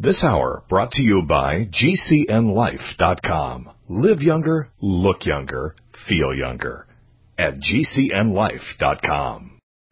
This hour brought to you by GCNLife.com. Live younger, look younger, feel younger at GCNLife.com.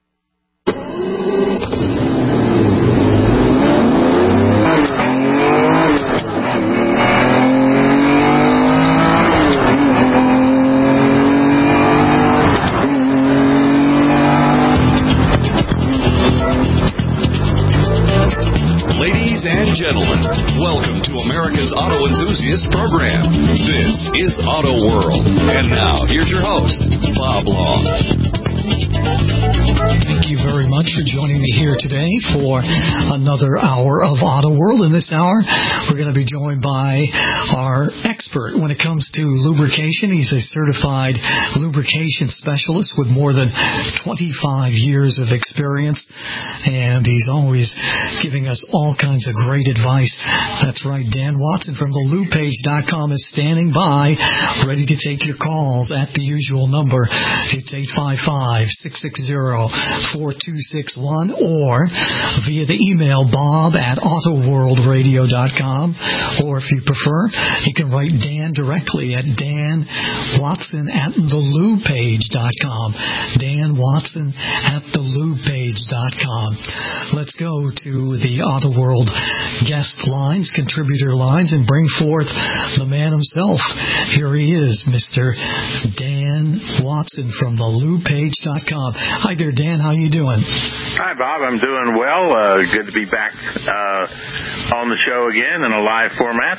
Ladies and gentlemen, welcome to America's Auto Enthusiast Program. This is Auto World. And now, here's your host, Bob Long. Thank you very much for joining me here today for another hour of Auto World. In this hour, we're going to be joined by our expert when it comes to lubrication. He's a certified lubrication specialist with more than 25 years of experience, and he's always giving us all kinds of great advice. That's right, Dan Watson from thelubepage.com is standing by, ready to take your calls at the usual number. It's 855-660-4261 or via the email bob@autoworldradio.com, or if you prefer, you can write Dan directly at danwatson@thelubepage.com. Dan Watson at thelubepage.com. Let's go to the Auto World guest lines, contributor lines, and bring forth the man himself. Here he is, Mr. Dan Watson from thelubepage.com. Hi there, Dan. How you doing? Hi, Bob. I'm doing well. Good to be back on the show again in a live format.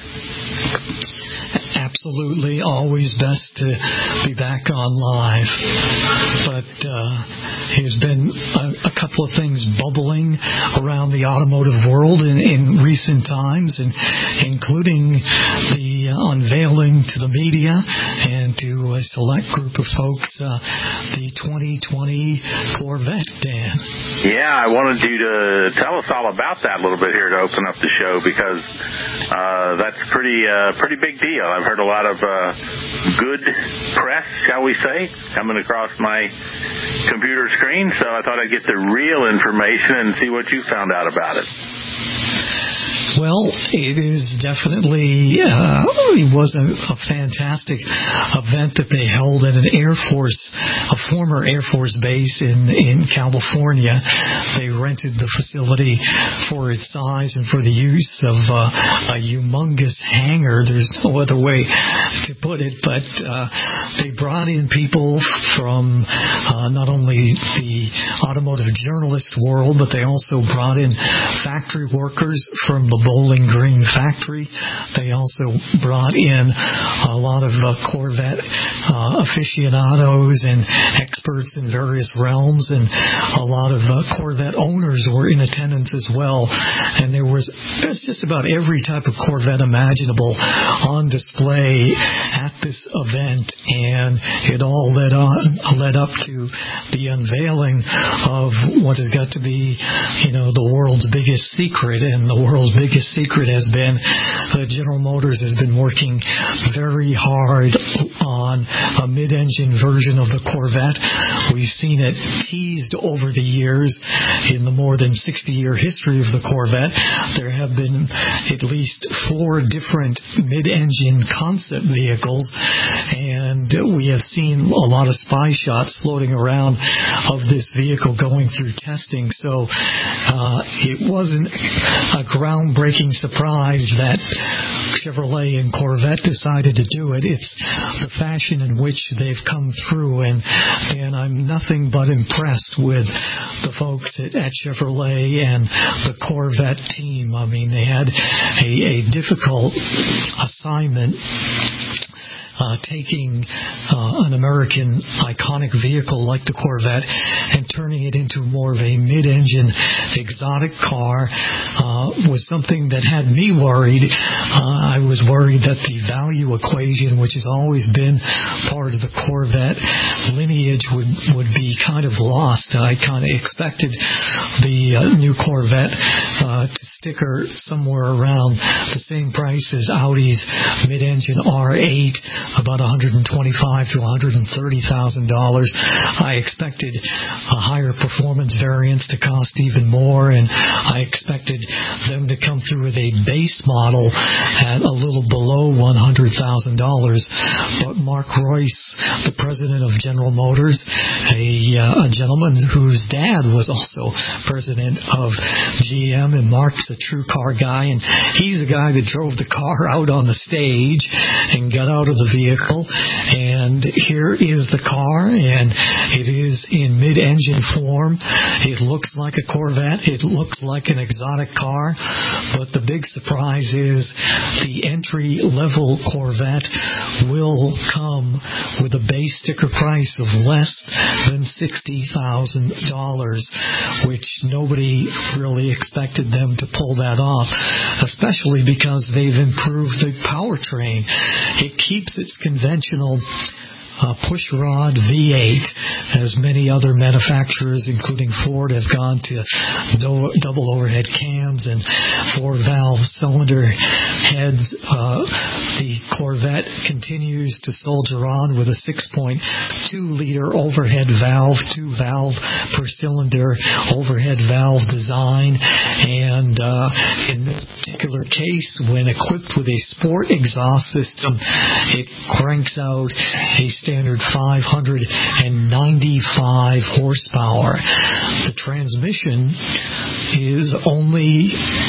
Absolutely, always best to be back on live. But there's been a couple of things bubbling around the automotive world in recent times, and including the unveiling to the media and to a select group of folks, the 2020 Corvette, Dan. Yeah, I wanted you to tell us all about that a little bit here to open up the show, because that's a pretty big deal. I've heard a lot of good press, shall we say, coming across my computer screen, so I thought I'd get the real information and see what you found out about it. Well, it is definitely, it was a fantastic event that they held at a former Air Force base in California. They rented the facility for its size and for the use of a humongous hangar. There's no other way to put it, but they brought in people from not only the automotive journalist world, but they also brought in factory workers from the Bowling Green factory. They also brought in a lot of Corvette aficionados and experts in various realms, and a lot of Corvette owners were in attendance as well. And there was just about every type of Corvette imaginable on display at this event, and it all led up to the unveiling of what has got to be, the world's biggest secret. And the world's biggest secret has been that General Motors has been working very hard on a mid-engine version of the Corvette. We've seen it teased over the years in the more than 60-year history of the Corvette. There have been at least 4 different mid-engine concept vehicles, and we have seen a lot of spy shots floating around of this vehicle going through testing. So it wasn't a groundbreaking surprise that Chevrolet and Corvette decided to do it. It's the fashion in which they've come through, and I'm nothing but impressed with the folks at Chevrolet and the Corvette team. I mean, they had a difficult assignment taking an American iconic vehicle like the Corvette and turning it into more of a mid-engine exotic car was something that had me worried. I was worried that the value equation, which has always been part of the Corvette lineage, would be kind of lost. I kind of expected the new Corvette to sticker somewhere around the same price as Audi's mid-engine R8, about $125,000 to $130,000. I expected a higher performance variance to cost even more, and I expected them to come through with a base model at a little below $100,000. But Mark Royce, the president of General Motors, a gentleman whose dad was also president of GM, and Mark's a true car guy, and he's the guy that drove the car out on the stage and got out of the vehicle. And here is the car, and it is in mid-engine form. It looks like a Corvette. It looks like an exotic car, but the big surprise is the entry-level Corvette will come with a base sticker price of less than $60,000, which nobody really expected them to pull that off, especially because they've improved the powertrain. It keeps its conventional pushrod V8, as many other manufacturers, including Ford, have gone to double overhead cams and 4-valve cylinder heads. The Corvette continues to soldier on with a 6.2-liter overhead valve, 2-valve per cylinder overhead valve design, and in this particular case, when equipped with a sport exhaust system, it cranks out a standard 595 horsepower. The transmission is only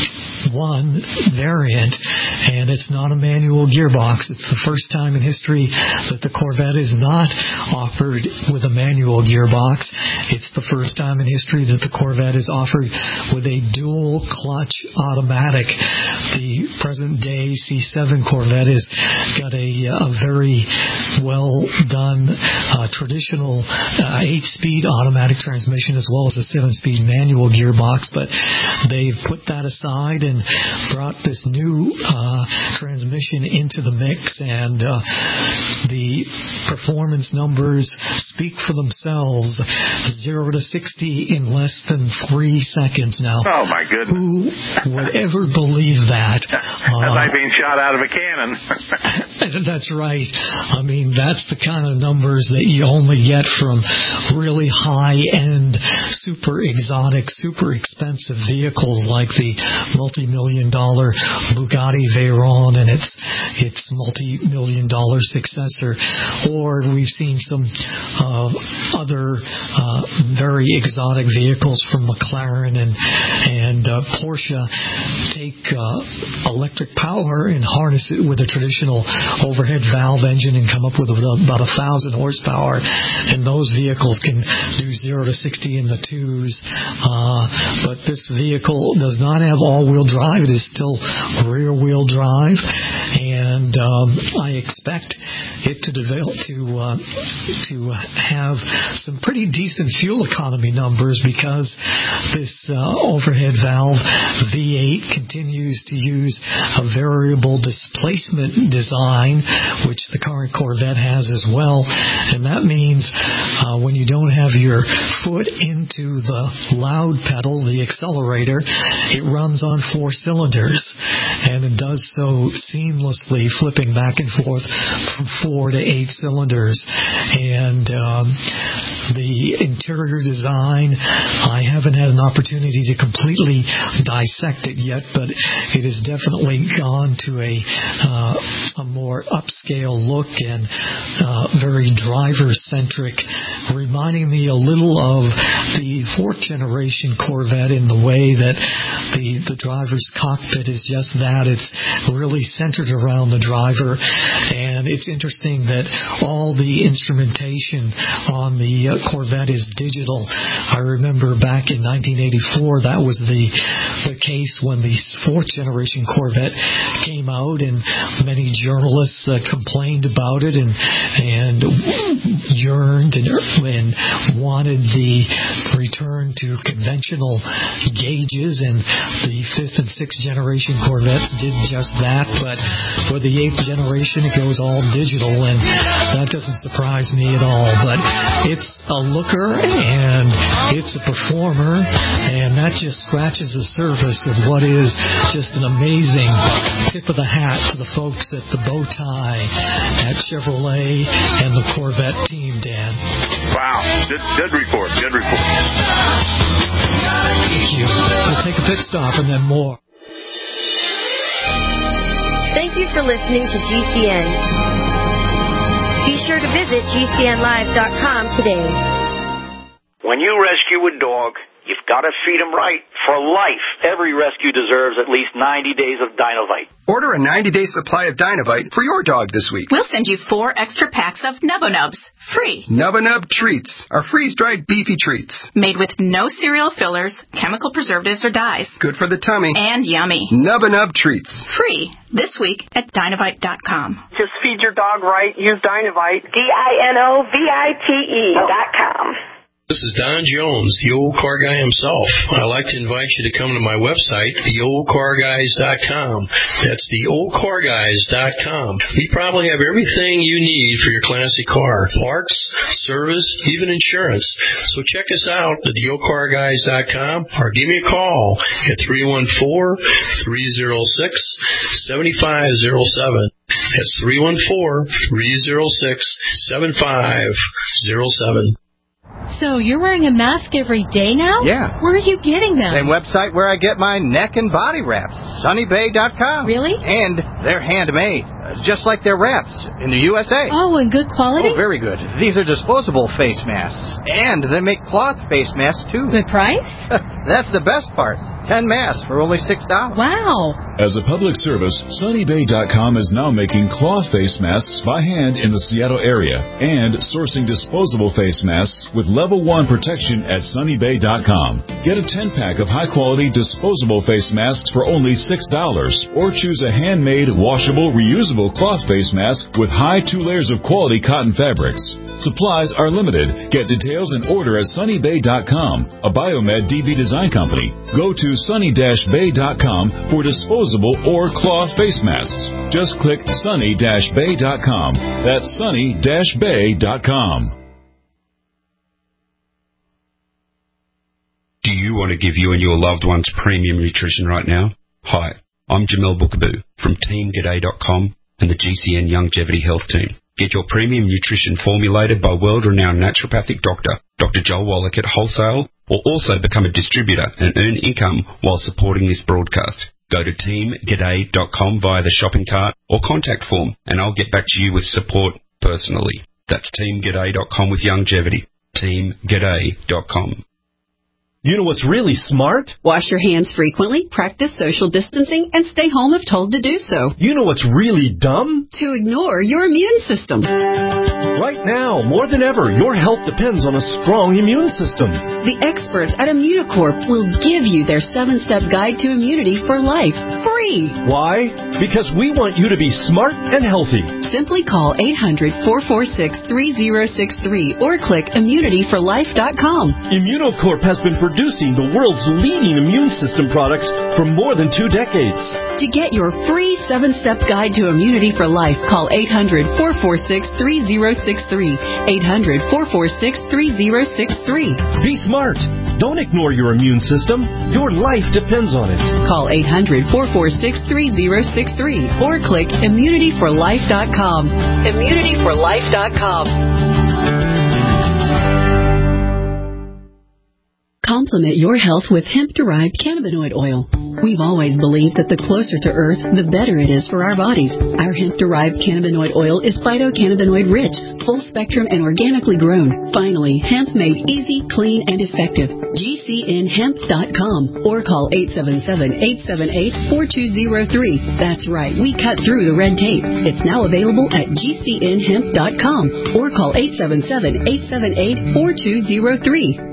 one variant, and it's not a manual gearbox. It's the first time in history that the Corvette is not offered with a manual gearbox. It's the first time in history that the Corvette is offered with a dual clutch automatic. The present day C7 Corvette has got a very well done traditional 8-speed automatic transmission as well as a 7-speed manual gearbox, but they've put that aside and brought this new transmission into the mix, and the performance numbers speak for themselves. 0 to 60 in less than 3 seconds now. Oh my goodness. Who would ever believe that? That's like being shot out of a cannon. That's right. I mean, that's the kind of numbers that you only get from really high-end, super exotic, super expensive vehicles like the multi-million-dollar Bugatti Veyron and its multi-million-dollar successor. Or we've seen some other very exotic vehicles from McLaren and Porsche take electric power and harness it with a traditional overhead valve engine and come up with about 1,000 horsepower. And those vehicles can do 0 to 60 in the twos. But this vehicle does not have all-wheel drive. It is still rear-wheel drive, and I expect it to develop to have some pretty decent fuel economy numbers, because this overhead valve V8 continues to use a variable displacement design, which the current Corvette has as well, and that means when you don't have your foot into the loud pedal, the accelerator, it runs on 4 cylinders, and it does so seamlessly, flipping back and forth from 4 to 8 cylinders. And the interior design, I haven't had an opportunity to completely dissect it yet, but it has definitely gone to a more upscale look and very driver-centric, reminding me a little of the 4th generation Corvette in the way that the driver's cockpit is just that. It's really centered around the driver, and it's interesting that all the instrumentation on the Corvette is digital. I remember back in 1984, that was the case when the 4th generation Corvette came out, and many journalists complained about it and yearned and wanted the return to conventional gauges, and the 5th and 6th generation Corvettes did just that. But for the 8th generation, it goes all digital, and that doesn't surprise me at all. But it's a looker, and it's a performer, and that just scratches the surface of what is just an amazing tip of the hat to the folks at the Bow Tie at Chevrolet and the Corvette team, Dan. Wow. Good report. Good report. Thank you. We'll take a pit stop and then more. Thank you for listening to GCN. Be sure to visit GCNlive.com today. When you rescue a dog, you've got to feed him right for life. Every rescue deserves at least 90 days of Dinovite. Order a 90-day supply of Dinovite for your dog this week. We'll send you 4 extra packs of Nubba Nubs, free. Nubba Nub Treats are freeze-dried beefy treats. Made with no cereal fillers, chemical preservatives, or dyes. Good for the tummy. And yummy. Nubba Nub Treats. Free this week at Dinovite.com. Just feed your dog right. Use Dinovite. DINOVITE.com. This is Don Jones, the old car guy himself. I'd like to invite you to come to my website, theoldcarguys.com. That's theoldcarguys.com. We probably have everything you need for your classic car. Parts, service, even insurance. So check us out at theoldcarguys.com or give me a call at 314-306-7507. That's 314-306-7507. So you're wearing a mask every day now? Yeah. Where are you getting them? Same website where I get my neck and body wraps, sunnybay.com. Really? And they're handmade, just like their wraps in the USA. Oh, and good quality? Oh, very good. These are disposable face masks. And they make cloth face masks, too. Good price? That's the best part. 10 masks for only $6. Wow. As a public service, sunnybay.com is now making cloth face masks by hand in the Seattle area and sourcing disposable face masks with level 1 protection at sunnybay.com. Get a 10-pack of high-quality disposable face masks for only $6 or choose a handmade, washable, reusable cloth face mask with high 2 layers of quality cotton fabrics. Supplies are limited. Get details and order at sunnybay.com, a Biomed DB design company. Go to sunny-bay.com for disposable or cloth face masks. Just click sunny-bay.com. That's sunny-bay.com. Do you want to give you and your loved ones premium nutrition right now? Hi, I'm Jamel Bookaboo from TeamGaday.com and the GCN Longevity Health Team. Get your premium nutrition formulated by world-renowned naturopathic doctor, Dr. Joel Wallach at Wholesale, or also become a distributor and earn income while supporting this broadcast. Go to TeamGaday.com via the shopping cart or contact form, and I'll get back to you with support personally. That's TeamGaday.com with longevity. TeamGaday.com. You know what's really smart? Wash your hands frequently, practice social distancing, and stay home if told to do so. You know what's really dumb? To ignore your immune system. Right now, more than ever, your health depends on a strong immune system. The experts at Immunocorp will give you their 7-step guide to immunity for life, free. Why? Because we want you to be smart and healthy. Simply call 800-446-3063 or click immunityforlife.com. Immunocorp has been producing the world's leading immune system products for more than 2 decades. To get your free 7-step guide to immunity for life, call 800-446-3063. 800-446-3063. Be smart. Don't ignore your immune system. Your life depends on it. Call 800-446-3063 or click immunityforlife.com. Immunityforlife.com. Complement your health with hemp-derived cannabinoid oil. We've always believed that the closer to Earth, the better it is for our bodies. Our hemp-derived cannabinoid oil is phytocannabinoid-rich, full-spectrum, and organically grown. Finally, hemp made easy, clean, and effective. GCNhemp.com or call 877-878-4203. That's right, we cut through the red tape. It's now available at GCNhemp.com or call 877-878-4203.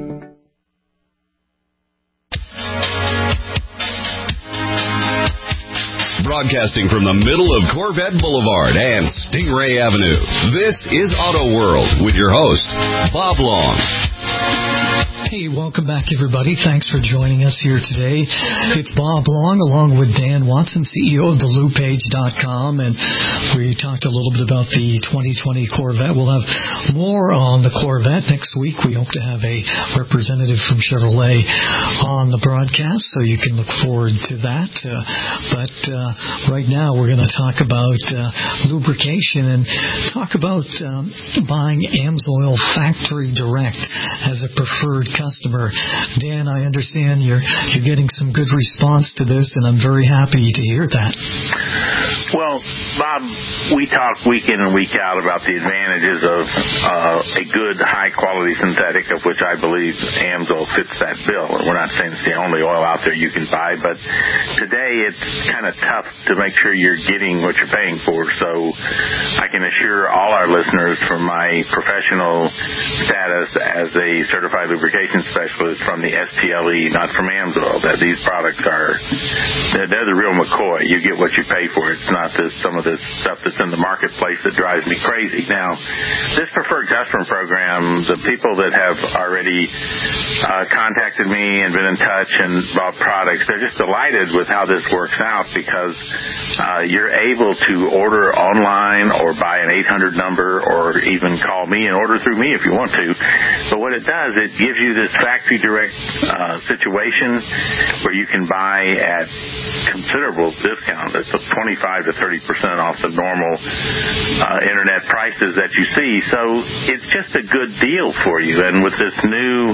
Broadcasting from the middle of Corvette Boulevard and Stingray Avenue, this is Auto World with your host, Bob Long. Hey, welcome back, everybody. Thanks for joining us here today. It's Bob Long, along with Dan Watson, CEO of TheLoopPage.com, and we talked a little bit about the 2020 Corvette. We'll have more on the Corvette next week. We hope to have a representative from Chevrolet on the broadcast, so you can look forward to that. But right now, we're going to talk about lubrication and talk about buying AMSOIL factory direct as a preferred customer. Dan, I understand you're getting some good response to this, and I'm very happy to hear that. Well, Bob, we talk week in and week out about the advantages of a good, high-quality synthetic, of which I believe AMSOIL fits that bill. We're not saying it's the only oil out there you can buy, but today it's kind of tough to make sure you're getting what you're paying for. So I can assure all our listeners, from my professional status as a certified lubrication specialist from the STLE, not from AMSOIL, that these products they're the real McCoy. You get what you pay for. It's not some of this stuff that's in the marketplace that drives me crazy. Now, this preferred customer program, the people that have already contacted me and been in touch and bought products, they're just delighted with how this works out, because you're able to order online or buy an 800 number or even call me and order through me if you want to. But what it does, it gives you this factory direct situation where you can buy at considerable discount. It's 25 to 30% off the normal internet prices that you see. So it's just a good deal for you. And with this new,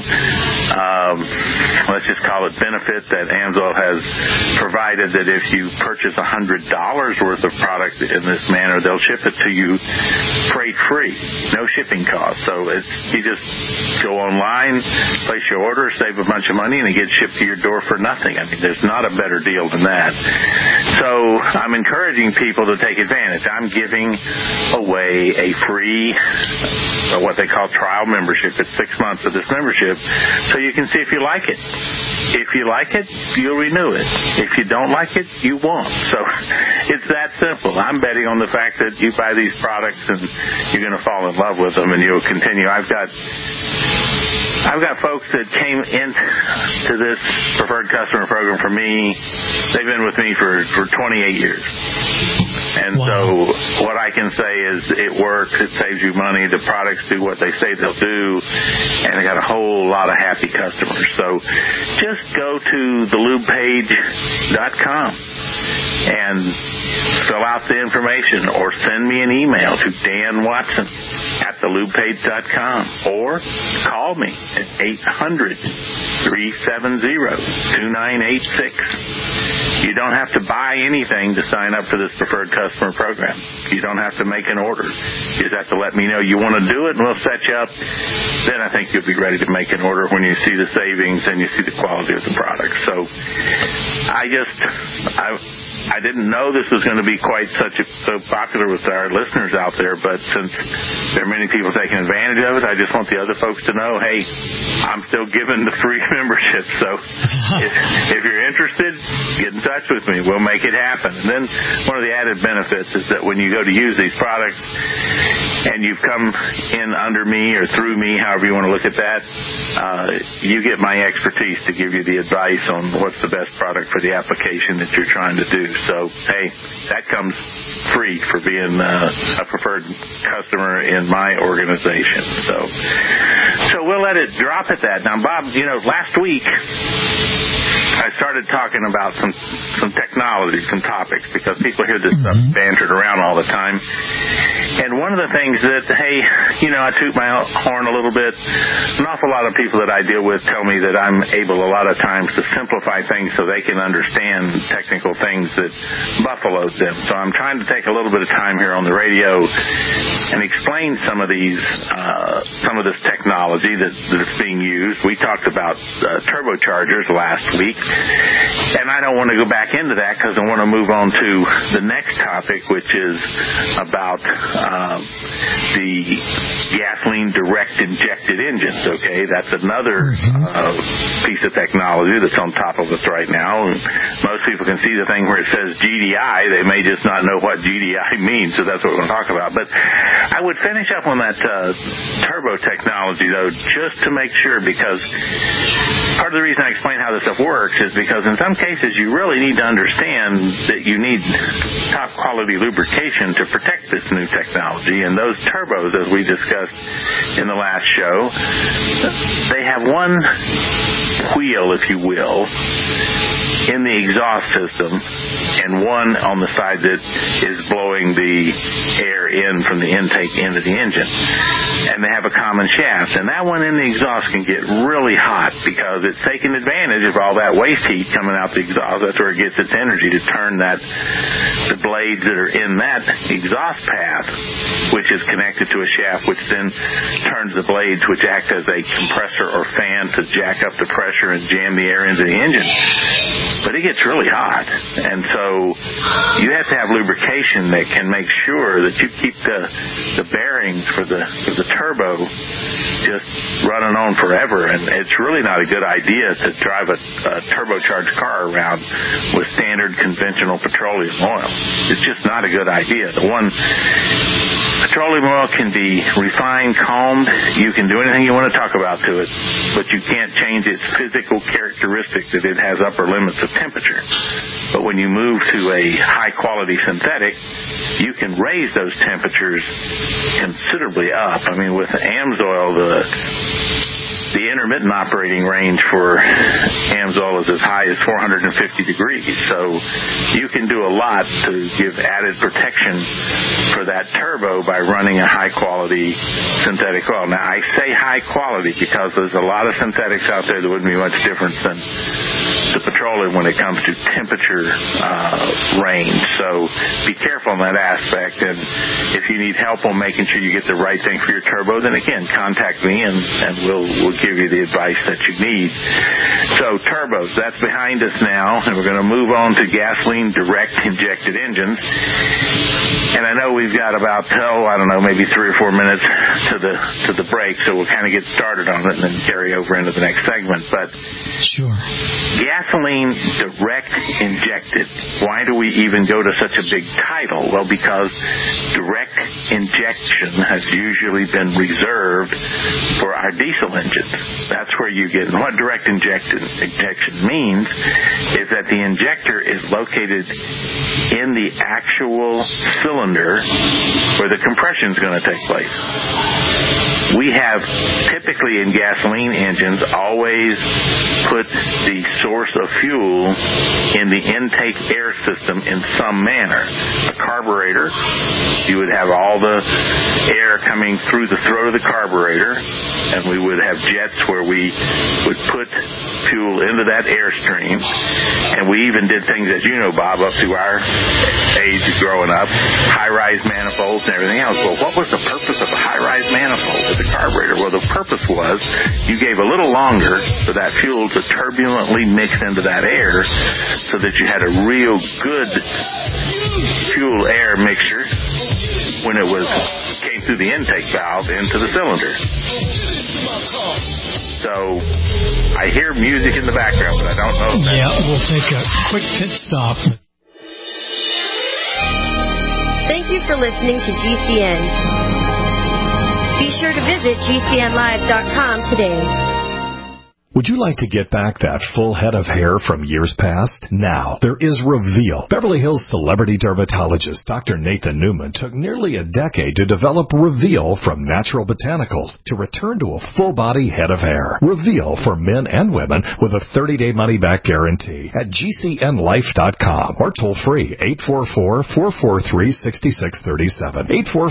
let's just call it benefit that AMSOIL has provided, that if you purchase $100 worth of product in this manner, they'll ship it to you freight free, no shipping cost. So you just go online, place your order, save a bunch of money, and it gets shipped to your door for nothing. I mean, there's not a better deal than that. So I'm encouraging people to take advantage. I'm giving away a free, what they call trial membership. It's 6 months of this membership, so you can see if you like it. If you like it, you'll renew it. If you don't like it, you won't. So it's that simple. I'm betting on the fact that you buy these products and you're going to fall in love with them and you'll continue. I've got folks that came into this preferred customer program for me. They've been with me for 28 years. And so what I can say is it works. It saves you money. The products do what they say they'll do. And I got a whole lot of happy customers. So just go to thelubepage.com and fill out the information, or send me an email to Dan Watson at thelubepage.com, or call me at 800-370-2986. You don't have to buy anything to sign up for this preferred customer program. You don't have to make an order. You just have to let me know you want to do it, and we'll set you up. Then I think you'll be ready to make an order when you see the savings and you see the quality of the product. So I didn't know this was going to be quite so popular with our listeners out there, but since there are many people taking advantage of it, I just want the other folks to know, hey, I'm still giving the free membership. So if you're interested, get in touch with me. We'll make it happen. And then one of the added benefits is that when you go to use these products and you've come in under me or through me, however you want to look at that, you get my expertise to give you the advice on what's the best product for the application that you're trying to do. So, hey, that comes free for being a preferred customer in my organization. So we'll let it drop at that. Now, Bob, last week I started talking about some technology, some topics, because people hear this stuff bantered around all the time. And one of the things that, hey, I toot my horn a little bit. An awful lot of people that I deal with tell me that I'm able a lot of times to simplify things so they can understand technical things that buffaloed them. So I'm trying to take a little bit of time here on the radio and explain some of this technology that's being used. We talked about turbochargers last week. And I don't want to go back into that because I want to move on to the next topic, which is about the gasoline direct injected engines, okay? That's another piece of technology that's on top of us right now. And most people can see the thing where it says GDI. They may just not know what GDI means, so that's what we're going to talk about. But I would finish up on that turbo technology, though, just to make sure, because part of the reason I explain how this stuff works is because in some cases you really need to understand that you need top quality lubrication to protect this new technology. And those turbos, as we discussed in the last show, they have one wheel, if you will, in the exhaust system and one on the side that is blowing the air in from the intake into the engine. And they have a common shaft. And that one in the exhaust can get really hot because it's taking advantage of all that waste heat coming out the exhaust. That's where it gets its energy to turn the blades that are in that exhaust path, which is connected to a shaft, which then turns the blades, which act as a compressor or fan to jack up the pressure and jam the air into the engine. But it gets really hot. And so you have to have lubrication that can make sure that you keep the bearings for the turbo just running on forever. And it's really not a good idea to drive a turbocharged car around with standard conventional petroleum oil. It's just not a good idea. Petroleum oil can be refined, calmed. You can do anything you want to talk about to it, but you can't change its physical characteristics that it has upper limits of temperature. But when you move to a high-quality synthetic, you can raise those temperatures considerably up. I mean, with AMSOIL, the intermittent operating range for AMSOIL is as high as 450 degrees. So you can do a lot to give added protection for that turbo by running a high-quality synthetic oil. Now, I say high-quality because there's a lot of synthetics out there that wouldn't be much different than the petroleum when it comes to temperature range. So be careful in that aspect. And if you need help on making sure you get the right thing for your turbo, then again, contact me and we'll give you the advice that you need. So turbos, that's behind us now, and we're going to move on to gasoline direct injected engines. And I know we've got about, maybe 3 or 4 minutes to the break, so we'll kind of get started on it and then carry over into the next segment. But sure. Gasoline direct injected. Why do we even go to such a big title? Well, because direct injection has usually been reserved for our diesel engines. That's where you get, and what direct injection means is that the injector is located in the actual cylinder where the compression is going to take place. We have typically in gasoline engines always put the source of fuel in the intake air system in some manner. A carburetor, you would have all the air coming through the throat of the carburetor, and we would have jets where we would put fuel into that airstream. And we even did things, as you know, Bob, up to our age growing up, high-rise manifolds and everything else. Well, what was the purpose of a high-rise manifold with the carburetor? Well, the purpose was you gave a little longer for that fuel to turbulently mix into that air so that you had a real good fuel-air mixture when it came through the intake valve into the cylinder. So I hear music in the background, but I don't know if that's... Yeah, we'll take a quick pit stop. Thank you for listening to GCN. Be sure to visit GCNlive.com today. Would you like to get back that full head of hair from years past? Now, there is Reveal. Beverly Hills celebrity dermatologist Dr. Nathan Newman took nearly a decade to develop Reveal from natural botanicals to return to a full-body head of hair. Reveal for men and women with a 30-day money-back guarantee at GCNlife.com or toll-free 844-443-6637.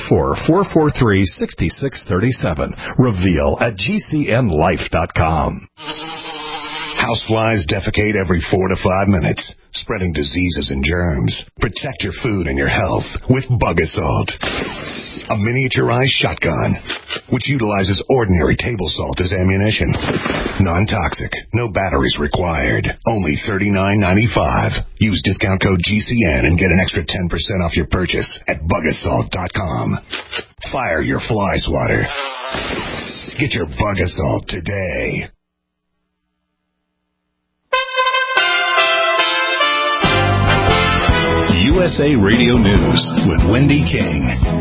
844-443-6637. Reveal at GCNlife.com. Houseflies defecate every 4 to 5 minutes, spreading diseases and germs. Protect your food and your health with Bug-A-Salt. a miniaturized shotgun, which utilizes ordinary table salt as ammunition. Non-toxic, no batteries required. Only $39.95. Use discount code GCN and get an extra 10% off your purchase at Bug-A-Salt.com. Fire your fly swatter. Get your Bug-A-Salt today. USA Radio News with Wendy King.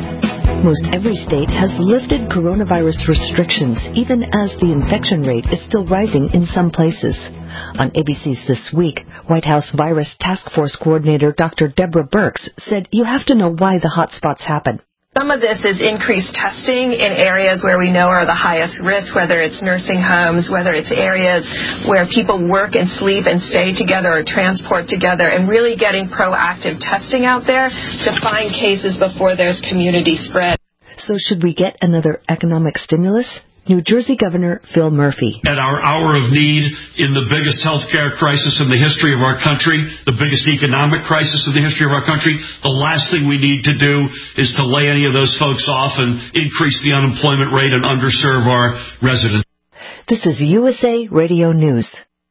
Most every state has lifted coronavirus restrictions, even as the infection rate is still rising in some places. On ABC's This Week, White House Virus Task Force Coordinator Dr. Deborah Birx said you have to know why the hotspots happen. Some of this is increased testing in areas where we know are the highest risk, whether it's nursing homes, whether it's areas where people work and sleep and stay together or transport together, and really getting proactive testing out there to find cases before there's community spread. So should we get another economic stimulus? New Jersey Governor Phil Murphy. At our hour of need in the biggest healthcare crisis in the history of our country, the biggest economic crisis in the history of our country, the last thing we need to do is to lay any of those folks off and increase the unemployment rate and underserve our residents. This is USA Radio News.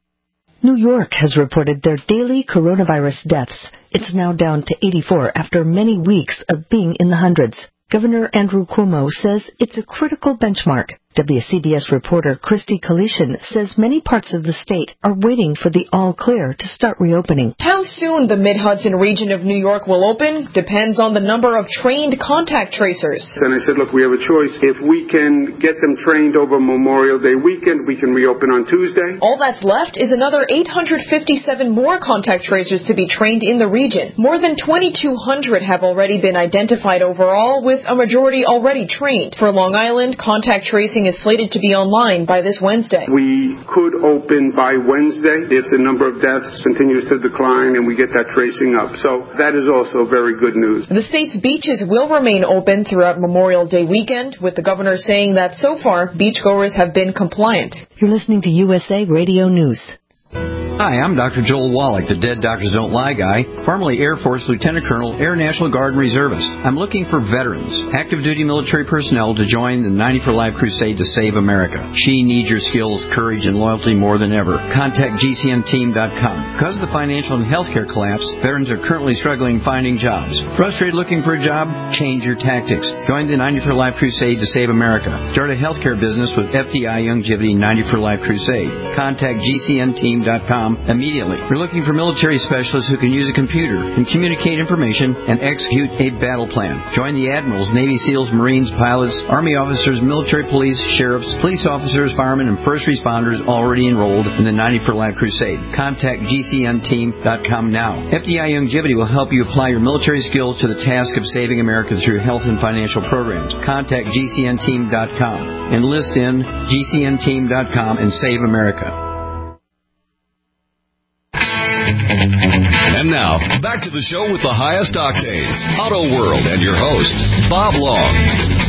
New York has reported their daily coronavirus deaths. It's now down to 84 after many weeks of being in the hundreds. Governor Andrew Cuomo says it's a critical benchmark. WCBS reporter Christy Kalishin says many parts of the state are waiting for the all-clear to start reopening. How soon the Mid-Hudson region of New York will open depends on the number of trained contact tracers. And I said, look, we have a choice. If we can get them trained over Memorial Day weekend, we can reopen on Tuesday. All that's left is another 857 more contact tracers to be trained in the region. More than 2,200 have already been identified overall, with a majority already trained. For Long Island, contact tracing is slated to be online by this Wednesday. We could open by Wednesday if the number of deaths continues to decline and we get that tracing up. So that is also very good news. The state's beaches will remain open throughout Memorial Day weekend, with the governor saying that so far beachgoers have been compliant. You're listening to USA Radio News. Hi, I'm Dr. Joel Wallach, the Dead Doctors Don't Lie guy, formerly Air Force Lieutenant Colonel, Air National Guard and Reservist. I'm looking for veterans, active duty military personnel to join the 90 for Life crusade to save America. She needs your skills, courage, and loyalty more than ever. Contact GCNteam.com. Because of the financial and healthcare collapse, veterans are currently struggling finding jobs. Frustrated looking for a job? Change your tactics. Join the 90 for Life crusade to save America. Start a healthcare business with FDI Longevity 90 for Life crusade. Contact GCNteam.com immediately. We're looking for military specialists who can use a computer and communicate information and execute a battle plan. Join the admirals, Navy SEALs, Marines, pilots, Army officers, military police, sheriffs, police officers, firemen, and first responders already enrolled in the 90 for Life crusade. Contact GCNteam.com now. FDI Longevity will help you apply your military skills to the task of saving America through health and financial programs. Contact GCNteam.com. Enlist in GCNteam.com and save America. And now, back to the show with the highest octane, Auto World, and your host, Bob Long.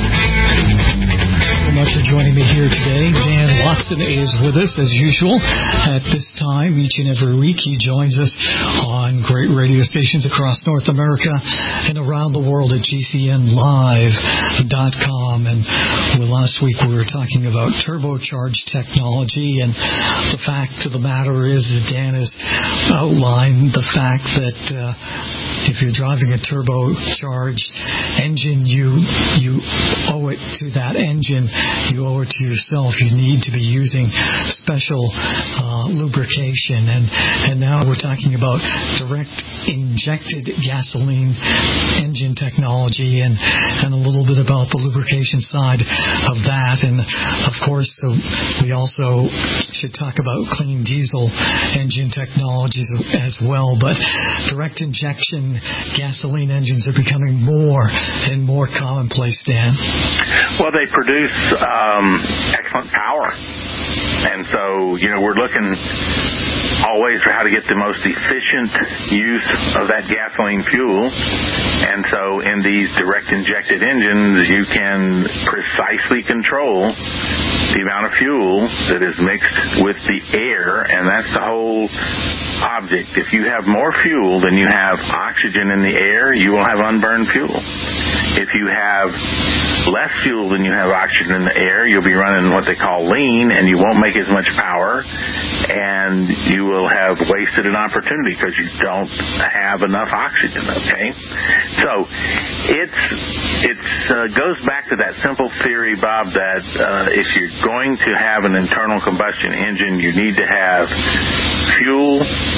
Much for joining me here today. Dan Watson is with us as usual at this time each and every week. He joins us on great radio stations across North America and around the world at GCNlive.com. And last week we were talking about turbocharged technology, and the fact of the matter is that Dan has outlined the fact that if you're driving a turbocharged engine, you owe it to that engine. You owe it to yourself. You need to be using special lubrication. And now we're talking about direct injected gasoline engine technology and a little bit about the lubrication side of that. And, of course, we also should talk about clean diesel engine technologies as well. But direct injection gasoline engines are becoming more and more commonplace, Dan. Well, they produce excellent power. And so, we're looking always for how to get the most efficient use of that gasoline fuel. And so in these direct injected engines, you can precisely control the amount of fuel that is mixed with the air, and that's the whole object. If you have more fuel than you have oxygen in the air, you will have unburned fuel. If you have less fuel than you have oxygen in the air, you'll be running what they call lean, and you won't make as much power, and you will have wasted an opportunity because you don't have enough oxygen, okay? So it goes back to that simple theory, Bob, that if you're going to have an internal combustion engine, you need to have fuel,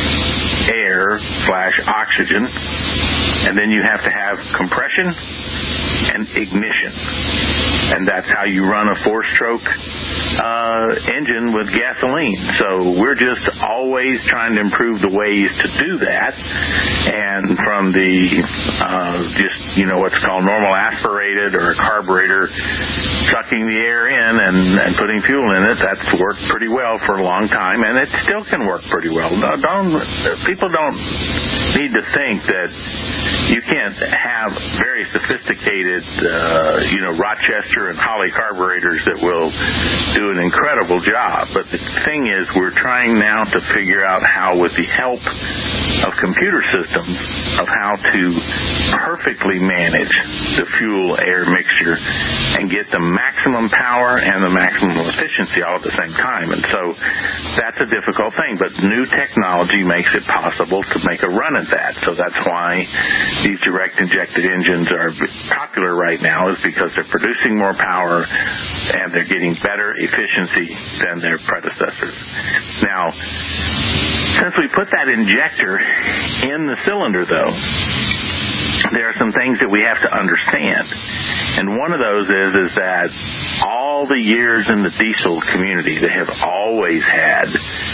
air/oxygen, and then you have to have compression and ignition. And that's how you run a four-stroke engine with gasoline. So we're just always trying to improve the ways to do that. And from the what's called normal aspirated or a carburetor sucking the air in and putting fuel in it, that's worked pretty well for a long time, and it still can work pretty well. People don't need to think that you can't have very sophisticated, Rochester and Holley carburetors that will do an incredible job. But the thing is, we're trying now to figure out how, with the help of computer systems, of how to perfectly manage the fuel-air mixture and get the maximum power and the maximum efficiency all at the same time. And so that's a difficult thing, but new technology makes it possible to make a run at that. So that's why these direct injected engines are popular right now, is because they're producing more power and they're getting better efficiency than their predecessors. Now, since we put that injector in the cylinder, though, there are some things that we have to understand. And one of those is that all the years in the diesel community, they have always had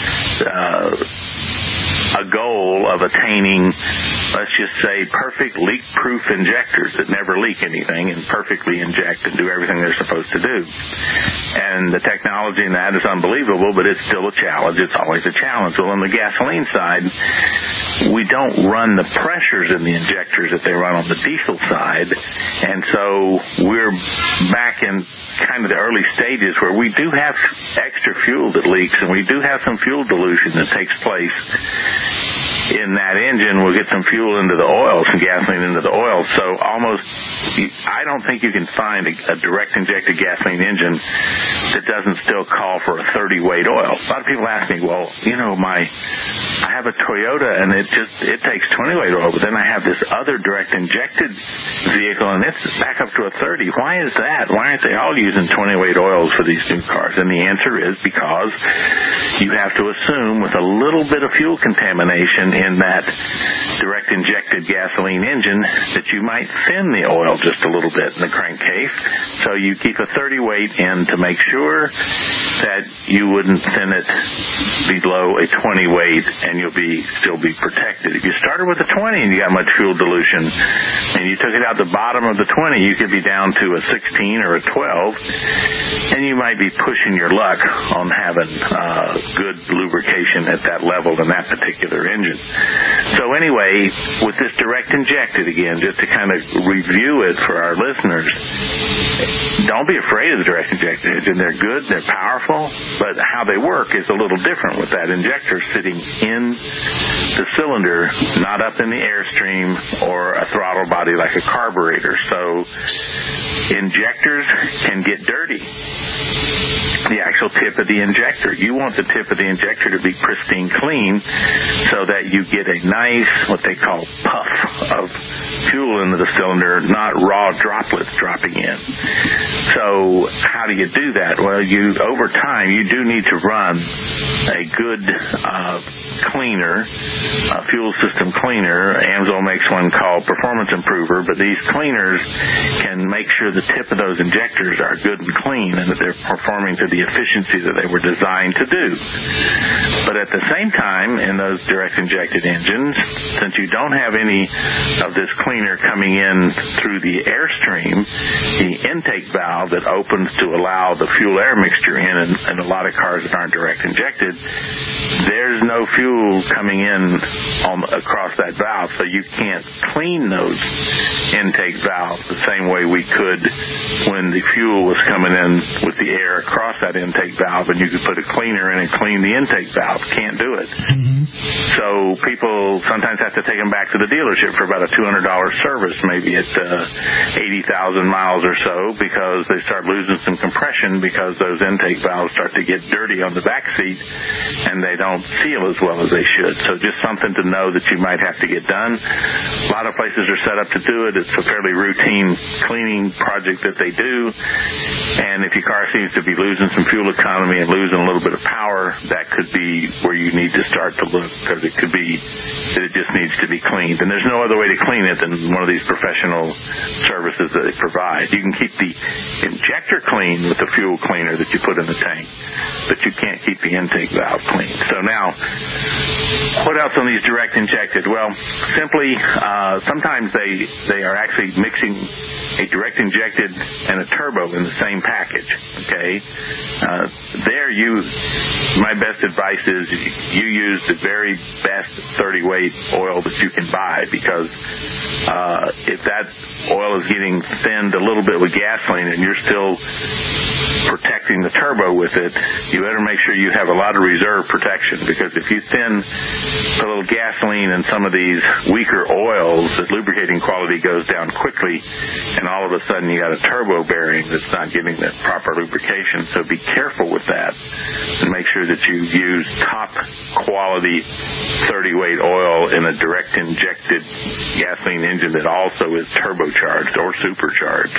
a goal of attaining, let's just say, perfect leak-proof injectors that never leak anything and perfectly inject and do everything they're supposed to do. And the technology in that is unbelievable, but it's still a challenge. It's always a challenge. Well, on the gasoline side, we don't run the pressures in the injectors that they run on the diesel side, and so we're back in kind of the early stages where we do have extra fuel that leaks, and we do have some fuel dilution that takes place in that engine. We'll get some fuel into the oil, some gasoline into the oil. So I don't think you can find a direct injected gasoline engine that doesn't still call for a 30-weight oil. A lot of people ask me, well, I have a Toyota and it takes 20-weight oil, but then I have this other direct injected vehicle and it's back up to a 30. Why is that? Why aren't they all using 20-weight oils for these new cars? And the answer is because you have to assume with a little bit of fuel contamination in that direct injected gasoline engine that you might thin the oil just a little bit in the crankcase. So you keep a 30 weight in to make sure that you wouldn't thin it below a 20 weight and you'll still be protected. If you started with a 20 and you got much fuel dilution and you took it out the bottom of the 20, you could be down to a 16 or a 12, and you might be pushing your luck on having good lubrication at that level in that particular engine. So anyway, with this direct injected, again, just to kind of review it for our listeners, don't be afraid of the direct injected engine. They're good, they're powerful, but how they work is a little different with that injector sitting in the cylinder, not up in the airstream or a throttle body like a carburetor. So injectors can get dirty. The actual tip of the injector. You want the tip of the injector to be pristine clean so that you get a nice, what they call puff of fuel into the cylinder, not raw droplets dropping in. So how do you do that? Well, over time, you do need to run a good cleaner, a fuel system cleaner. AMSOIL makes one called Performance Improver, but these cleaners can make sure the tip of those injectors are good and clean and that they're performing to the efficiency that they were designed to do. But at the same time, in those direct injected engines, since you don't have any of this cleaner coming in through the airstream, the intake valve that opens to allow the fuel-air mixture in, and a lot of cars that aren't direct injected, there's no fuel coming in across that valve, so you can't clean those intake valve the same way we could when the fuel was coming in with the air across that intake valve, and you could put a cleaner in and clean the intake valve. Can't do it. So people sometimes have to take them back to the dealership for about a $200 service, maybe at 80,000 miles or so, because they start losing some compression because those intake valves start to get dirty on the back seat and they don't seal as well as they should. So just something to know that you might have to get done. A lot of places are set up to do it. It's a fairly routine cleaning project that they do. And if your car seems to be losing some fuel economy and losing a little bit of power, that could be where you need to start to look, because it could be that it just needs to be cleaned. And there's no other way to clean it than one of these professional services that they provide. You can keep the injector clean with the fuel cleaner that you put in the tank, but you can't keep the intake valve clean. So now, what else on these direct injected? Well, simply, sometimes they are actually mixing a direct injected and a turbo in the same package, okay? My best advice is you use the very best 30-weight oil that you can buy, because if that oil is getting thinned a little bit with gasoline and you're still protecting the turbo with it, you better make sure you have a lot of reserve protection, because if you thin a little gasoline in some of these weaker oils, the lubricating quality goes down quickly, and all of a sudden you got a turbo bearing that's not giving the proper lubrication. So be careful with that and make sure that you use top quality 30-weight oil in a direct injected gasoline engine that also is turbocharged or supercharged.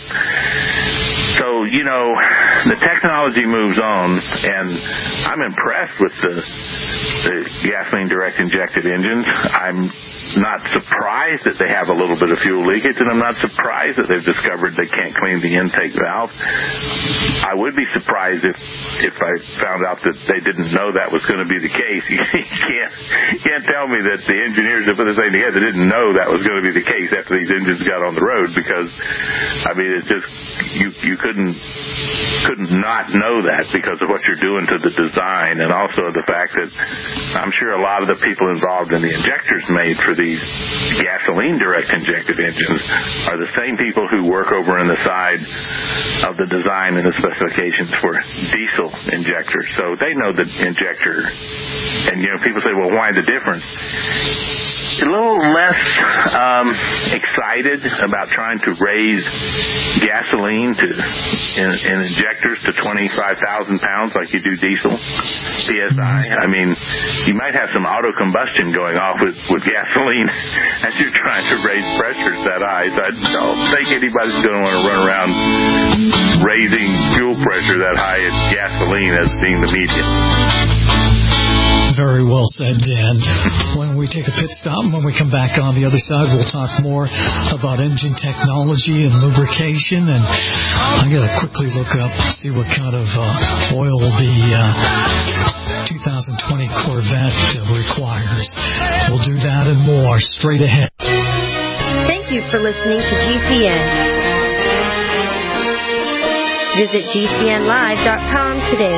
So you know, the technology moves on, and I'm impressed with the gasoline direct injected engines. I'm not surprised that they have a little bit of fuel leakage, and I'm not surprised that they've discovered they can't clean the intake valve. I would be surprised if I found out that they didn't know that was going to be the case. You can't tell me that the engineers that put this thing together didn't know that was going to be the case after these engines got on the road, because, I mean, it's just, you couldn't not know that because of what you're doing to the design, and also the fact that I'm sure a lot of the people involved in the injectors made for these gasoline direct injected engines are the same people who work over on the side of the design and the specifications for diesel injectors. So they know the injector. And, you know, people say, well, why the difference? A little less excited about trying to raise gasoline in injectors to 25,000 pounds like you do diesel PSI. I mean, you might have some auto combustion going off with gasoline as you're trying to raise pressures that high. So I don't think anybody's going to want to run around raising fuel pressure that high in gasoline as being the medium. Very well said, Dan. When we take a pit stop, and when we come back on the other side, we'll talk more about engine technology and lubrication. And I got to quickly look up, see what kind of oil the 2020 Corvette requires. We'll do that and more straight ahead. Thank you for listening to GCN. Visit GCNlive.com today.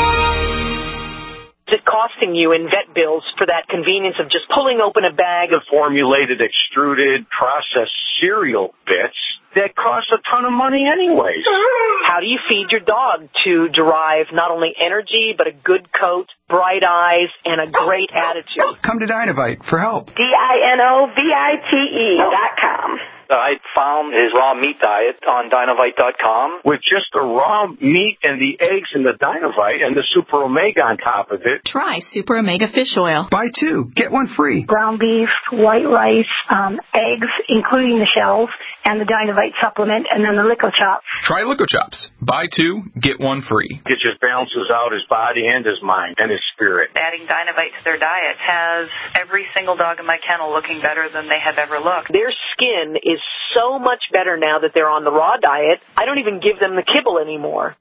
It costing you in vet bills for that convenience of just pulling open a bag of formulated, extruded, processed cereal bits that cost a ton of money anyways? How do you feed your dog to derive not only energy, but a good coat, bright eyes, and a great attitude? Come to Dinovite for help. DINOVITE.com. I found his raw meat diet on Dinovite.com with just the raw meat and the eggs and the Dinovite and the Super Omega on top of it. Try Super Omega Fish Oil. Buy 2, get 1 free. Ground beef, white rice, eggs, including the shells, and the Dinovite supplement, and then the Lico Chops. Try Lico Chops. Buy 2, get 1 free. It just balances out his body and his mind and his spirit. Adding Dinovite to their diet has every single dog in my kennel looking better than they have ever looked. Their skin is so much better now that they're on the raw diet. I don't even give them the kibble anymore.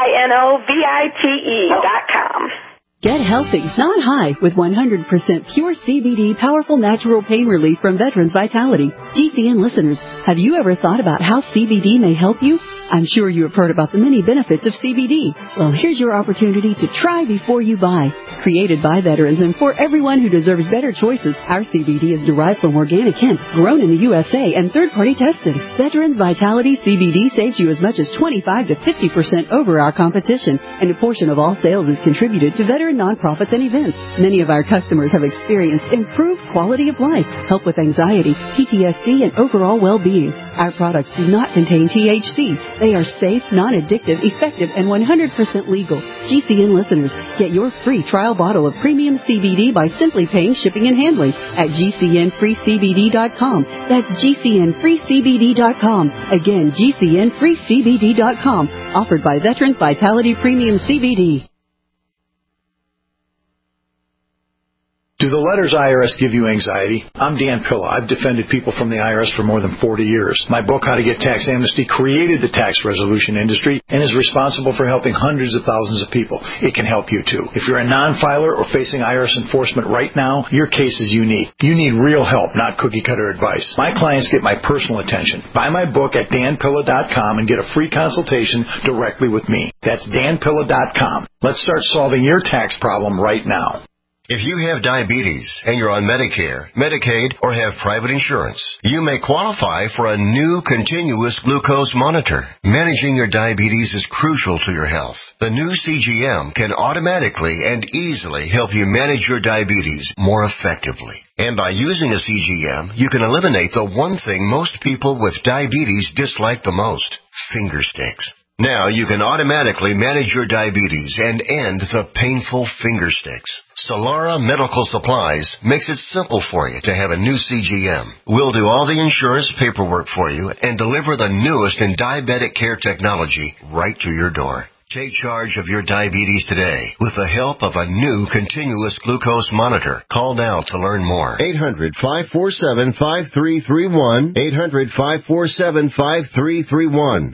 DINOVITE.com. Get healthy, not high, with 100% pure CBD powerful natural pain relief from Veterans Vitality. GCN listeners, have you ever thought about how CBD may help you? I'm sure you have heard about the many benefits of CBD. Well, here's your opportunity to try before you buy. Created by veterans and for everyone who deserves better choices, our CBD is derived from organic hemp, grown in the USA and third-party tested. Veterans Vitality CBD saves you as much as 25 to 50% over our competition, and a portion of all sales is contributed to veteran nonprofits and events. Many of our customers have experienced improved quality of life, help with anxiety, PTSD, and overall well-being. Our products do not contain THC. They are safe, non-addictive, effective, and 100% legal. GCN listeners, get your free trial bottle of premium CBD by simply paying shipping and handling at GCNFreeCBD.com. That's GCNFreeCBD.com. Again, GCNFreeCBD.com. Offered by Veterans Vitality Premium CBD. Do the letters IRS give you anxiety? I'm Dan Pilla. I've defended people from the IRS for more than 40 years. My book, How to Get Tax Amnesty, created the tax resolution industry and is responsible for helping hundreds of thousands of people. It can help you, too. If you're a non-filer or facing IRS enforcement right now, your case is unique. You need real help, not cookie-cutter advice. My clients get my personal attention. Buy my book at danpilla.com and get a free consultation directly with me. That's danpilla.com. Let's start solving your tax problem right now. If you have diabetes and you're on Medicare, Medicaid, or have private insurance, you may qualify for a new continuous glucose monitor. Managing your diabetes is crucial to your health. The new CGM can automatically and easily help you manage your diabetes more effectively. And by using a CGM, you can eliminate the one thing most people with diabetes dislike the most: finger sticks. Now you can automatically manage your diabetes and end the painful finger sticks. Solara Medical Supplies makes it simple for you to have a new CGM. We'll do all the insurance paperwork for you and deliver the newest in diabetic care technology right to your door. Take charge of your diabetes today with the help of a new continuous glucose monitor. Call now to learn more. 800-547-5331. 800-547-5331.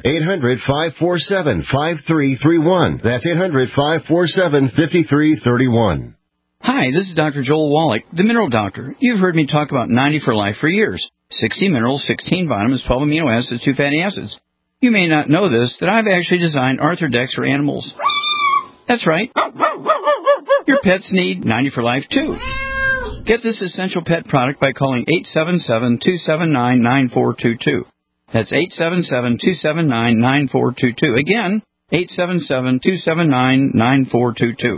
800-547-5331. That's 800-547-5331. Hi, this is Dr. Joel Wallach, the Mineral Doctor. You've heard me talk about 90 for Life for years. 60 minerals, 16 vitamins, 12 amino acids, 2 fatty acids. You may not know this, that I've actually designed Arthrodex for animals. That's right. Your pets need 90 for Life, too. Get this essential pet product by calling 877-279-9422. That's 877-279-9422. Again, 877-279-9422.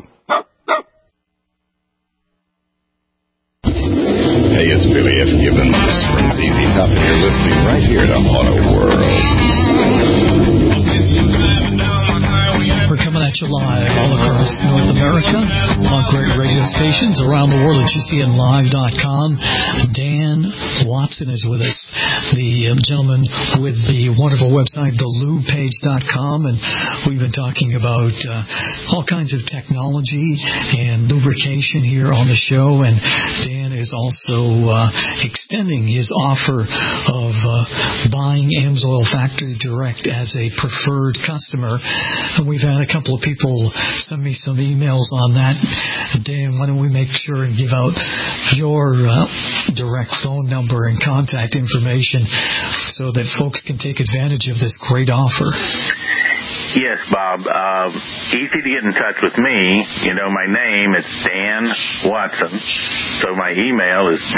Hey, it's Billy F. Gibbons from ZZ Top, and you're listening right here to Auto World. We're coming at you live all across North America on great radio stations around the world at GCNlive.com. Dan Watson is with us, the gentleman with the wonderful website, thelubepage.com, and we've been talking about all kinds of technology and lubrication here on the show, and Dan is also extending his offer of buying AMSOIL Factory Direct as a preferred customer, and we've had a couple of people send me some emails on that. Dan, why don't we make sure and give out your direct phone number and contact information so that folks can take advantage of this great offer? Yes, Bob. Easy to get in touch with me. You know my name. It's Dan Watson. So my email is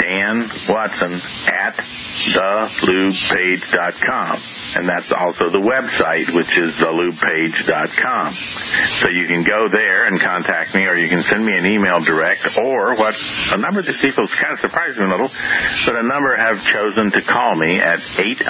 danwatson@thelubepage.com. And that's also the website, which is thelubepage.com. So you can go there and contact me, or you can send me an email direct, or what a number of these people kind of surprised me a little, but a number have chosen to call me at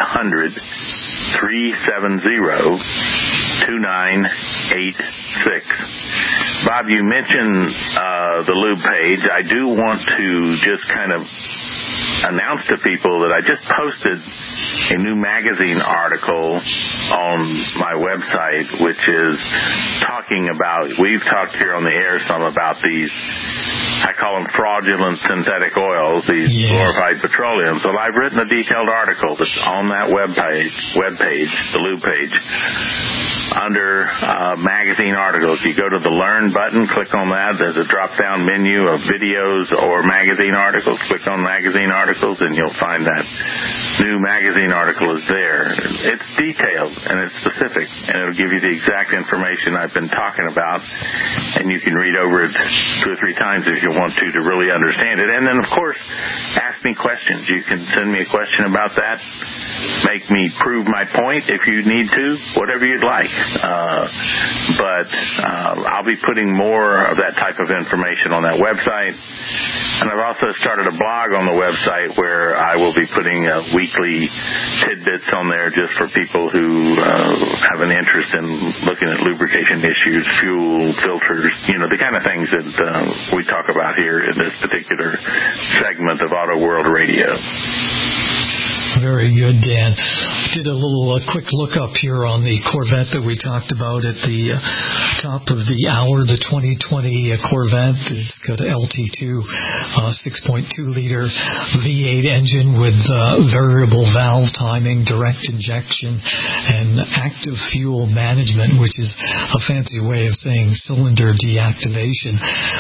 800-370-2986. Bob, you mentioned the Lube Page. I do want to just kind of announce to people that I just posted a new magazine article on my website, which is talking about, we've talked here on the air some about these I call them fraudulent synthetic oils, these glorified petroleums. Well, I've written a detailed article that's on that web page, the Lube page, under magazine articles. You go to the Learn button, click on that. There's a drop-down menu of videos or magazine articles. Click on magazine articles, and you'll find that new magazine article is there. It's detailed, and it's specific, and it'll give you the exact information I've been talking about, and you can read over it 2 or 3 times if you want to really understand it. And then, of course, ask me questions. You can send me a question about that, make me prove my point if you need to, whatever you'd like. But I'll be putting more of that type of information on that website. And I've also started a blog on the website where I will be putting weekly tidbits on there just for people who have an interest in looking at lubrication issues, fuel, filters, the kind of things that we talk about here in this particular segment of Auto World Radio. Very good, Dan. Did a little quick look up here on the Corvette that we talked about at the top of the hour, the 2020 Corvette. It's got an LT2 6.2-liter V8 engine with variable valve timing, direct injection, and active fuel management, which is a fancy way of saying cylinder deactivation.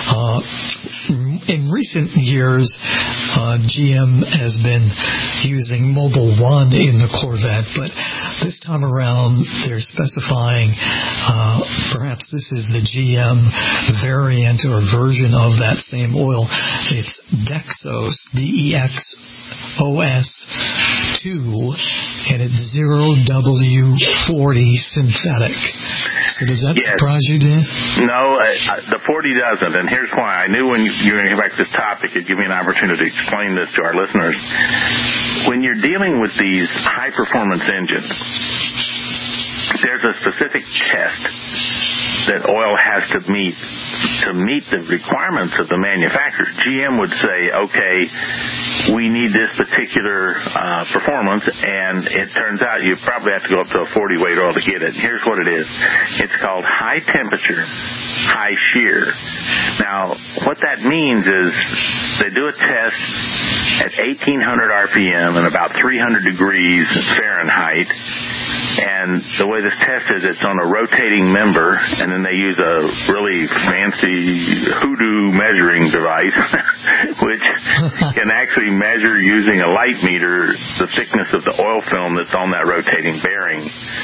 In recent years, GM has been using Mobil 1 in the Corvette, but this time around they're specifying perhaps this is the GM variant or version of that same oil. It's Dexos, DEXOS 2, and it's 0W40 synthetic. So does that surprise you, Dan? No, the 40 doesn't, and here's why. I knew when you were going to get back to this topic, it'd give me an opportunity to explain this to our listeners. When you're dealing with these high-performance engines, there's a specific test that oil has to meet the requirements of the manufacturer. GM would say, okay, we need this particular performance, and it turns out you probably have to go up to a 40 weight oil to get it. Here's what it is. It's called high temperature, high shear. Now, what that means is they do a test at 1,800 RPM and about 300 degrees Fahrenheit. And the way this test is, it's on a rotating member, and then they use a really fancy hoodoo measuring device, which can actually measure using a light meter the thickness of the oil film that's on that rotating bearing.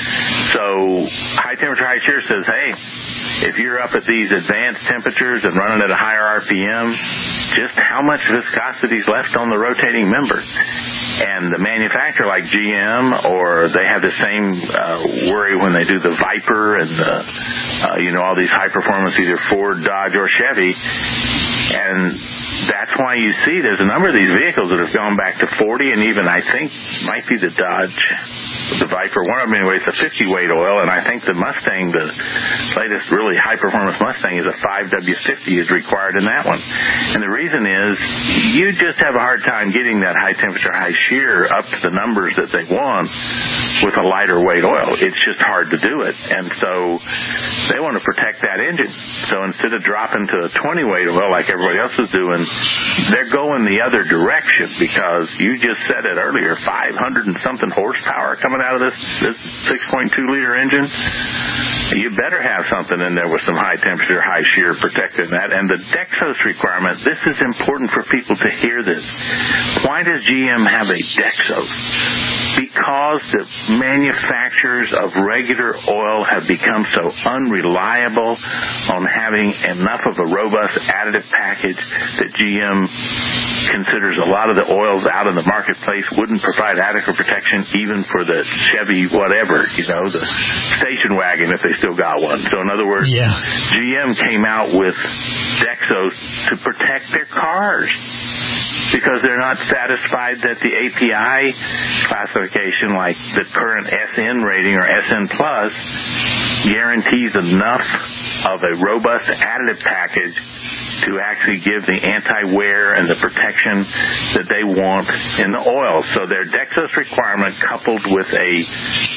So high temperature, high shear says, hey, if you're up at these advanced temperatures and running at a higher RPM, just how much viscosity is left on the rotating member? And the manufacturer like GM, or they have the same worry when they do the Viper and all these high performance, either Ford, Dodge, or Chevy. And that's why you see there's a number of these vehicles that have gone back to 40, and even I think might be the Dodge, the Viper, one of them anyway, it's a 50 weight oil, and I think the Mustang, the latest really high performance Mustang, is a 5W50 is required in that one. And the reason is you just have a hard time getting that high temperature, high shear up to the numbers that they want with a lighter weight oil. It's just hard to do it. And so they want to protect that engine. So instead of dropping to a 20 weight oil like everybody else is doing, they're going the other direction, because you just said it earlier, 500 and something horsepower coming out of this 6.2 liter engine. You better have something in there with some high temperature, high shear protecting that. And the Dexos requirement, this is important for people to hear this. Why does GM have a Dexos? Because the manufacturers of regular oil have become so unreliable on having enough of a robust additive package that GM considers a lot of the oils out in the marketplace wouldn't provide adequate protection even for the Chevy whatever, the station wagon if they still got one. So in other words, GM came out with Dexos to protect their cars, because they're not satisfied that the API classification, like the current SN rating or SN Plus, guarantees enough of a robust additive package to actually give the anti-wear and the protection that they want in the oil. So their Dexos requirement, coupled with a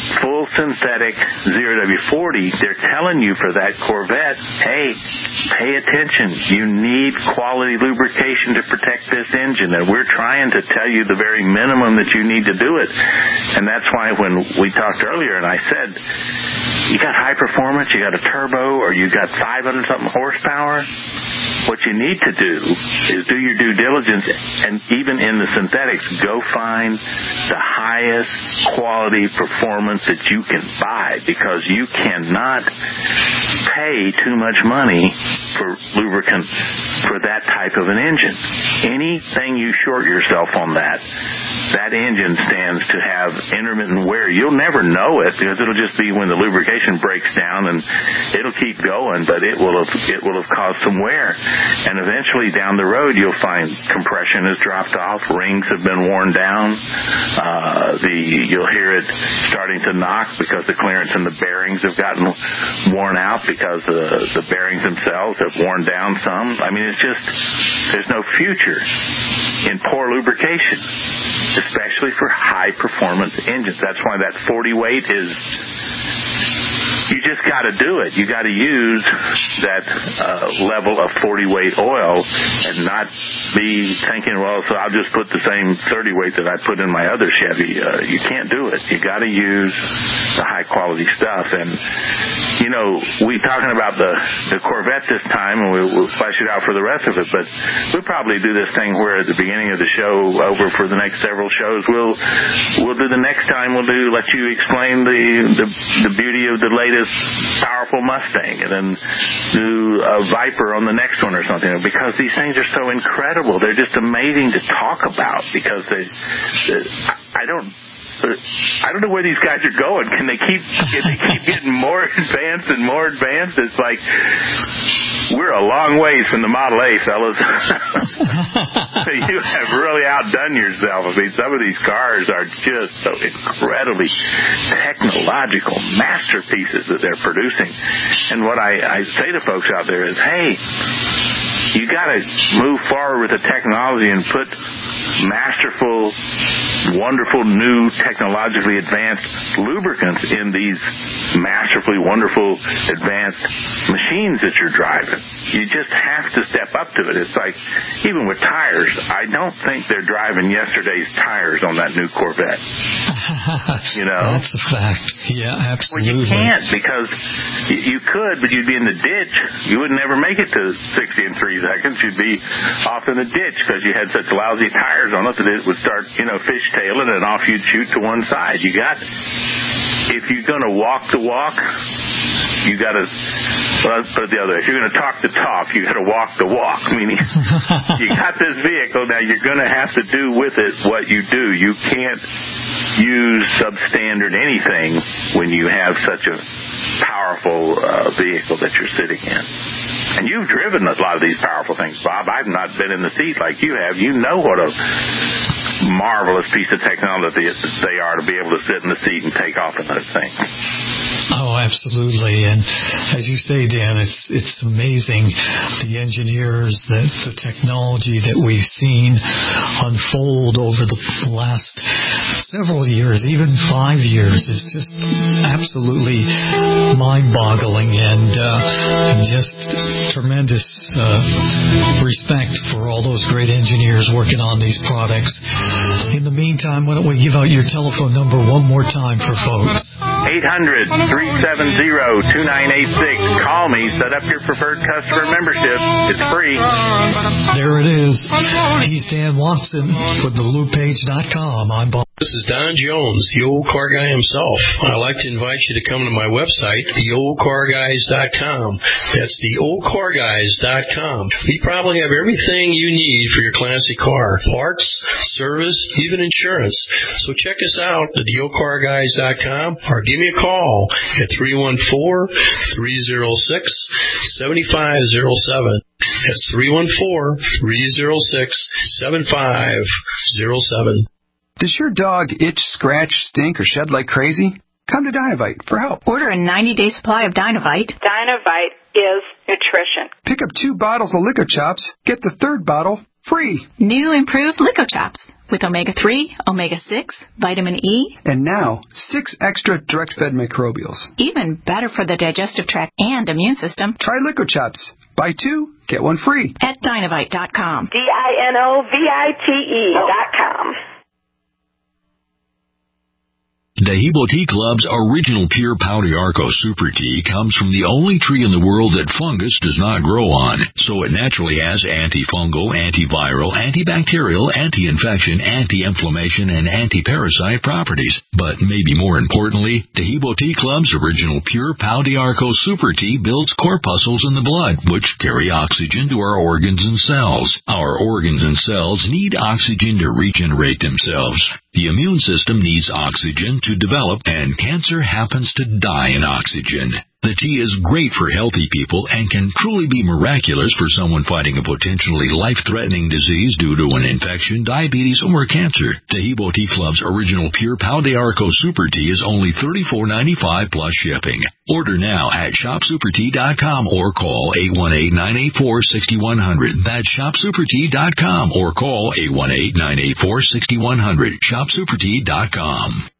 full synthetic 0W40, they're telling you for that Corvette, hey, pay attention. You need quality lubrication to protect this engine, and we're trying to tell you the very minimum that you need to do it. And that's why when we talked earlier and I said, you got high performance, you got a turbo, or you got 500-something horsepower, what you need to do is do your due diligence, and even in the synthetics, go find the highest quality performance that you can buy, because you cannot pay too much money for lubricant for that type of an engine. Anything you short yourself on that engine stands to have intermittent wear. You'll never know it, because it'll just be when the lubrication breaks down, and it'll keep going, but it will have caused some wear. And eventually down the road, you'll find compression has dropped off, rings have been worn down, you'll hear it starting to knock because the clearance in the bearings have gotten worn out, because the bearings themselves have worn down some. I mean, it's just, there's no future in poor lubrication, especially for high-performance engines. That's why that 40 weight is, you just got to do it. You got to use that level of 40 weight oil and not be thinking, well, so I'll just put the same 30 weight that I put in my other Chevy. You can't do it. You got to use the high quality stuff. And you know, we talking about the Corvette this time, and we'll flesh it out for the rest of it. But we'll probably do this thing where at the beginning of the show, over for the next several shows, we'll do the next time. We'll let you explain the beauty of the latest powerful Mustang, and then do a Viper on the next one or something, because these things are so incredible. They're just amazing to talk about, because I don't know where these guys are going. Can they keep getting more advanced and more advanced? It's like, we're a long ways from the Model A, fellas. You have really outdone yourself. I mean, some of these cars are just so incredibly technological masterpieces that they're producing. And what I say to folks out there is, hey, you got to move forward with the technology and put masterful, wonderful, new, technologically advanced lubricants in these masterfully wonderful, advanced machines that you're driving. You just have to step up to it. It's like, even with tires, I don't think they're driving yesterday's tires on that new Corvette. You know? That's a fact. Yeah, absolutely. Well, you can't, because you could, but you'd be in the ditch. You would never make it to 60 in 3 seconds. You'd be off in the ditch because you had such lousy tires on it that it would start, fishtailing, and off you'd shoot to one side. If you're going to walk the walk, you got to, let's put it the other way. If you're going to talk the talk, you got to walk the walk. Meaning, you got this vehicle, now you're going to have to do with it what you do. You can't use substandard anything when you have such a powerful vehicle that you're sitting in. And you've driven a lot of these powerful things, Bob. I've not been in the seat like you have. You know what a marvelous piece of technology they are to be able to sit in the seat and take off in those things. Oh, absolutely. And as you say, Dan, it's amazing, the engineers, the technology that we've seen unfold over the last several years, even 5 years, is just absolutely mind-boggling, and just tremendous respect for all those great engineers working on these products. In the meantime, why don't we give out your telephone number one more time for folks? 800-370-2986. Call me. Set up your preferred customer membership. It's free. There it is. He's Dan Watson from theloopage.com. I'm Bob. This is Don Jones, the old car guy himself. I'd like to invite you to come to my website, theoldcarguys.com. That's theoldcarguys.com. We probably have everything you need for your classic car. Parts, service, even insurance. So check us out at theoldcarguys.com, or give me a call at 314-306-7507. That's 314-306-7507. Does your dog itch, scratch, stink, or shed like crazy? Come to Dynovite for help. Order a 90-day supply of Dynovite. Dynovite is nutrition. Pick up 2 bottles of Lico Chops. Get the 3rd bottle free. New improved Lico Chops. with omega-3, omega-6, vitamin E. And now, 6 extra direct-fed microbials. Even better for the digestive tract and immune system. Try LicoChops. Buy 2, get 1 free. At Dinovite.com. DINOVITE.com. Dahibo Tea Club's original pure Pau d'Arco Super Tea comes from the only tree in the world that fungus does not grow on, so it naturally has antifungal, antiviral, antibacterial, anti-infection, anti-inflammation, and anti-parasite properties. But maybe more importantly, Dahibo Tea Club's original pure Pau d'Arco Super Tea builds corpuscles in the blood, which carry oxygen to our organs and cells. Our organs and cells need oxygen to regenerate themselves. The immune system needs oxygen to develop, and cancer happens to die in oxygen. The tea is great for healthy people and can truly be miraculous for someone fighting a potentially life-threatening disease due to an infection, diabetes, or cancer. Dahibo Tea Club's original pure Pau d'Arco Super Tea is only $34.95 plus shipping. Order now at shopsupertea.com or call 818-984-6100. That's shopsupertea.com or call 818-984-6100. Shopsupertea.com.